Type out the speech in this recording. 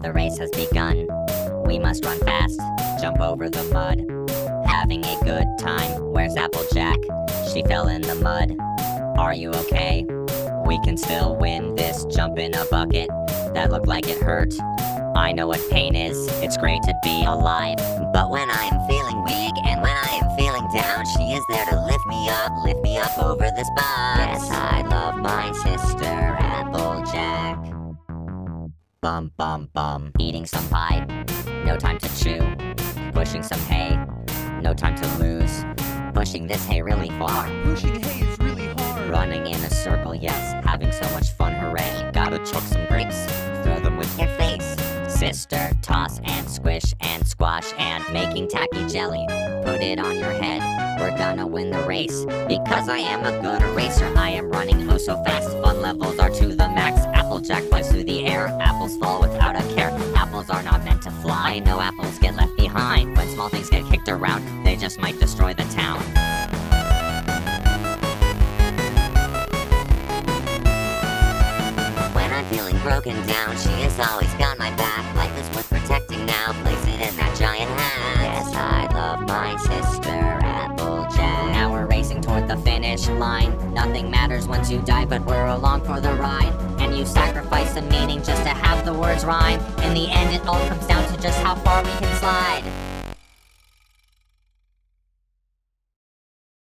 The race has begun. We must run fast, jump over the mud. Having a good time. Where's Applejack? She fell in the mud. Are you okay? We can still win this jump in a bucket. That looked like it hurt. I know what pain is. It's great to be alive. But when I am feeling weak and when I am feeling down, she is there to lift me up over this box. Yes, I love my sister, Applejack. Bum bum bum. Eating some pie, no time to chew. Pushing some hay, no time to lose. Pushing this hay really far. Pushing hay is really hard. Running in a circle, yes, having so much fun, hooray. Gotta choke some grapes, throw them with your face. Sister, toss and squish and squash and making tacky jelly. Put it on your head, we're gonna win the race. Because I am a good eraser, I am running oh so fast. Fun levels are to the max. Applejack flies through the air, apples fall without a care. Apples are not meant to fly, no apples get left behind. When small things get kicked around, they just might destroy the town. When I'm feeling broken down, she has always got my back. Life is worth protecting now, place it in that giant hat. Yes, I love my sister, Applejack. Now we're racing toward the finish line. Nothing matters once you die, but we're along for the ride. And you sacrifice the meaning just to have the words rhyme. In the end, it all comes down to just how far we can slide.